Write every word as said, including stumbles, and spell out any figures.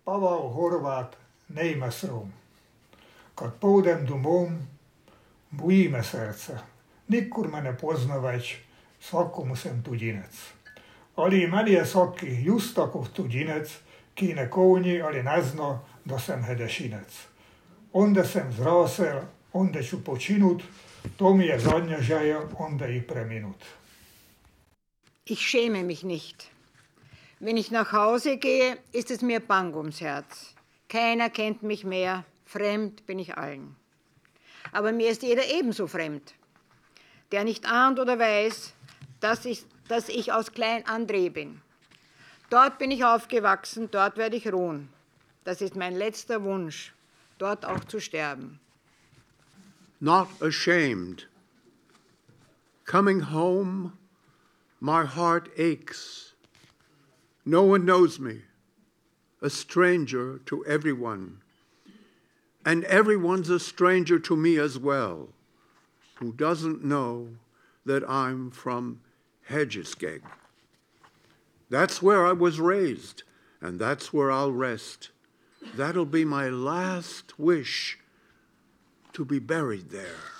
Pavao Horvát Neimesrom, kad pojdem domov, boji me srce, nikkur me ne pozna več, svako musem tudinec. Ali meni je svaki just takov tudinec, ki ne kovni ali ne zna, da sem hedešinec. Onda sem zrasel, onda ću počinut, to mi je zadnja želja, onda i preminut. Ich schäme mich nicht. Wenn ich nach Hause gehe, ist es mir bang ums Herz. Keiner kennt mich mehr, fremd bin ich allen. Aber mir ist jeder ebenso fremd, der nicht ahnt oder weiß, dass ich, dass ich aus Klein André bin. Dort bin ich aufgewachsen, dort werde ich ruhen. Das ist mein letzter Wunsch, dort auch zu sterben. Not ashamed. Coming home, my heart aches. No one knows me, a stranger to everyone. And everyone's a stranger to me as well, who doesn't know that I'm from Hedgesgeg. That's where I was raised, and that's where I'll rest. That'll be my last wish, to be buried there.